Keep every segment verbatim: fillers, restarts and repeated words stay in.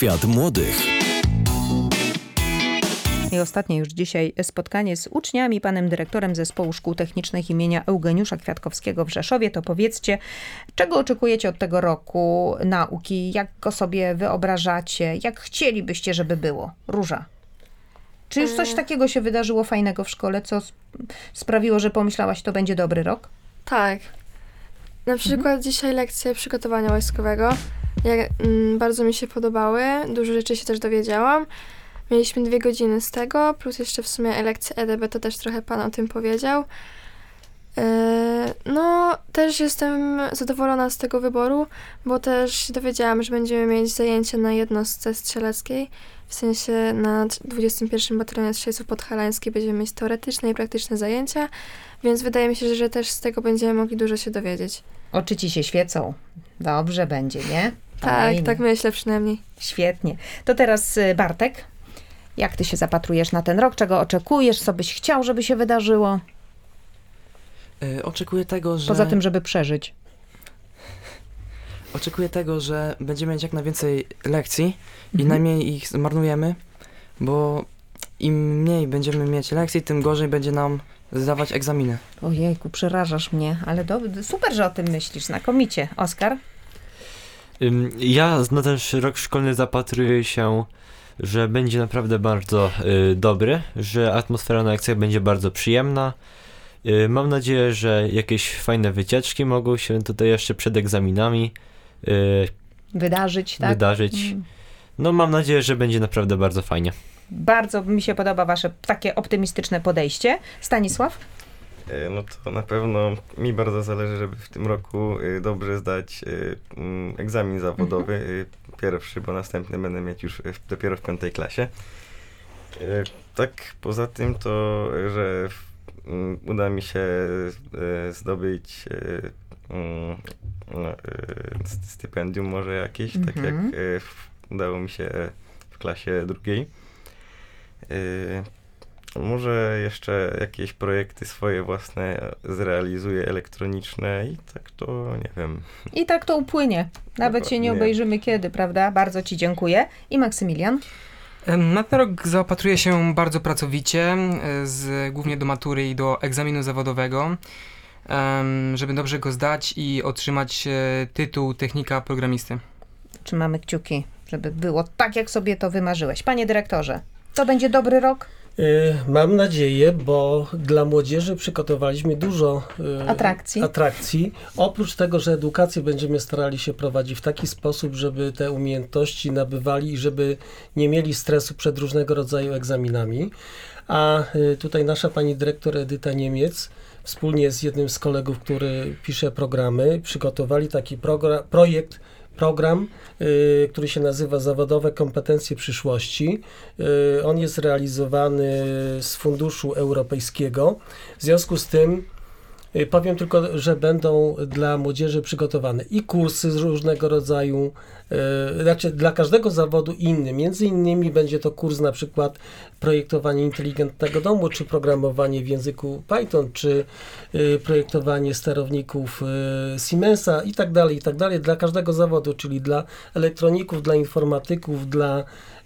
Świat młodych. I ostatnie już dzisiaj spotkanie z uczniami, panem dyrektorem Zespołu Szkół Technicznych imienia Eugeniusza Kwiatkowskiego w Rzeszowie. To powiedzcie, czego oczekujecie od tego roku nauki? Jak go sobie wyobrażacie? Jak chcielibyście, żeby było? Róża. Czy już coś takiego się wydarzyło fajnego w szkole, co sprawiło, że pomyślałaś, to będzie dobry rok? Tak. Na przykład mhm. dzisiaj lekcje przygotowania wojskowego. Ja, mm, bardzo mi się podobały. Dużo rzeczy się też dowiedziałam. Mieliśmy dwie godziny z tego, plus jeszcze w sumie lekcje E D B, to też trochę pan o tym powiedział. Yy, no, też jestem zadowolona z tego wyboru, bo też się dowiedziałam, że będziemy mieć zajęcia na jednostce strzeleckiej, w sensie na dwudziestym pierwszym Batalionie Strzelców Podhalańskiej będziemy mieć teoretyczne i praktyczne zajęcia, więc wydaje mi się, że też z tego będziemy mogli dużo się dowiedzieć. Oczy ci się świecą. Dobrze będzie, nie? Tak, Fajnie. Tak myślę przynajmniej. Świetnie. To teraz Bartek. Jak ty się zapatrujesz na ten rok? Czego oczekujesz? Co byś chciał, żeby się wydarzyło? Yy, oczekuję tego, że... Poza tym, żeby przeżyć. Oczekuję tego, że będziemy mieć jak najwięcej lekcji mhm. i najmniej ich zmarnujemy, bo im mniej będziemy mieć lekcji, tym gorzej będzie nam zdawać egzaminy. Ojejku, przerażasz mnie, ale do, super, że o tym myślisz, znakomicie. Oskar? Ja na ten rok szkolny zapatruję się, że będzie naprawdę bardzo y, dobry, że atmosfera na lekcjach będzie bardzo przyjemna. Y, mam nadzieję, że jakieś fajne wycieczki mogą się tutaj jeszcze przed egzaminami y, wydarzyć, tak? Wydarzyć. Mm. No mam nadzieję, że będzie naprawdę bardzo fajnie. Bardzo mi się podoba wasze takie optymistyczne podejście. Stanisław? No to na pewno mi bardzo zależy, żeby w tym roku dobrze zdać egzamin zawodowy, mhm. pierwszy, bo następny będę mieć już dopiero w piątej klasie. Tak poza tym to, że uda mi się zdobyć stypendium może jakieś, mhm. tak jak udało mi się w klasie drugiej. Może jeszcze jakieś projekty swoje własne zrealizuję elektroniczne i tak to nie wiem. I tak to upłynie. Nawet Dokładnie. Się nie obejrzymy kiedy, prawda? Bardzo ci dziękuję. I Maksymilian? Na ten rok zaopatruję się bardzo pracowicie, z, głównie do matury i do egzaminu zawodowego, żeby dobrze go zdać i otrzymać tytuł technika programisty. Trzymamy kciuki, żeby było tak, jak sobie to wymarzyłeś. Panie dyrektorze, to będzie dobry rok? Mam nadzieję, bo dla młodzieży przygotowaliśmy dużo atrakcji. atrakcji. Oprócz tego, że edukację będziemy starali się prowadzić w taki sposób, żeby te umiejętności nabywali i żeby nie mieli stresu przed różnego rodzaju egzaminami. A tutaj nasza pani dyrektor Edyta Niemiec wspólnie z jednym z kolegów, który pisze programy, przygotowali taki program, projekt Program, y, który się nazywa Zawodowe Kompetencje Przyszłości. Y, on jest realizowany z funduszu europejskiego. W związku z tym y, powiem tylko, że będą dla młodzieży przygotowane i kursy z różnego rodzaju, y, znaczy dla każdego zawodu inny. Między innymi będzie to kurs na przykład projektowanie inteligentnego domu, czy programowanie w języku Python, czy y, projektowanie sterowników y, Siemensa i tak dalej, i tak dalej, dla każdego zawodu, czyli dla elektroników, dla informatyków, dla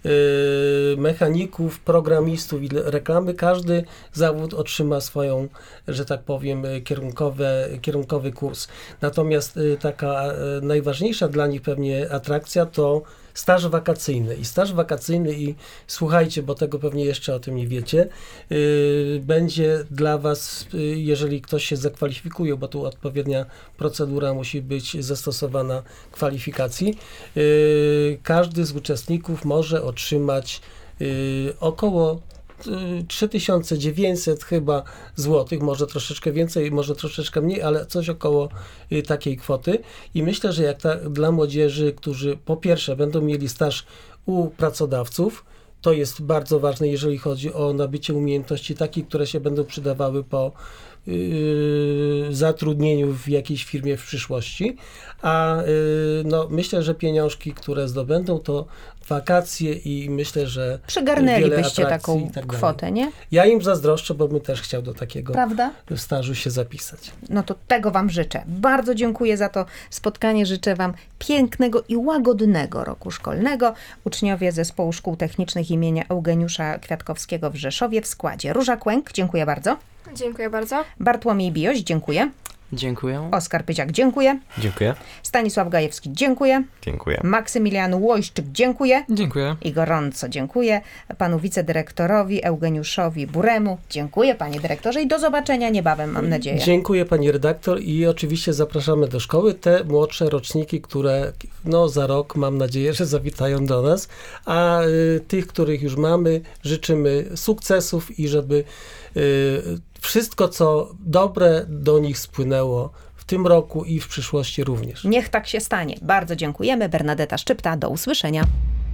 y, mechaników, programistów i reklamy. Każdy zawód otrzyma swoją, że tak powiem, kierunkowe, kierunkowy kurs. Natomiast y, taka y, najważniejsza dla nich pewnie atrakcja to staż wakacyjny. I staż wakacyjny, i słuchajcie, bo tego pewnie jeszcze o tym nie wiecie, yy, będzie dla was, yy, jeżeli ktoś się zakwalifikuje, bo tu odpowiednia procedura musi być zastosowana kwalifikacji, yy, każdy z uczestników może otrzymać yy, około trzy tysiące dziewięćset chyba złotych, może troszeczkę więcej, może troszeczkę mniej, ale coś około y, takiej kwoty. I myślę, że jak ta, dla młodzieży, którzy po pierwsze będą mieli staż u pracodawców, to jest bardzo ważne, jeżeli chodzi o nabycie umiejętności takich, które się będą przydawały po yy, zatrudnieniu w jakiejś firmie w przyszłości, a yy, no, myślę, że pieniążki, które zdobędą, to wakacje i myślę, że wiele Przygarnęlibyście atrakcji taką i tak dalej. kwotę, nie? Ja im zazdroszczę, bo bym też chciał do takiego Prawda? stażu się zapisać. No to tego Wam życzę. Bardzo dziękuję za to spotkanie. Życzę Wam pięknego i łagodnego roku szkolnego. Uczniowie Zespołu Szkół Technicznych imienia Eugeniusza Kwiatkowskiego w Rzeszowie w składzie Róża Kłęk, dziękuję bardzo. Dziękuję bardzo. Bartłomiej Bijoś, dziękuję. Dziękuję. Oskar Pyciak, dziękuję. Dziękuję. Stanisław Gajewski, dziękuję. Dziękuję. Maksymilian Łojszczyk, dziękuję. Dziękuję. I gorąco dziękuję panu wicedyrektorowi Eugeniuszowi Buremu. Dziękuję, panie dyrektorze, i do zobaczenia niebawem, mam nadzieję. Dziękuję pani redaktor i oczywiście zapraszamy do szkoły te młodsze roczniki, które no, za rok mam nadzieję, że zawitają do nas, a y, tych, których już mamy, życzymy sukcesów i żeby y, wszystko, co dobre do nich spłynęło w tym roku i w przyszłości również. Niech tak się stanie. Bardzo dziękujemy. Bernadeta Szczypta, do usłyszenia.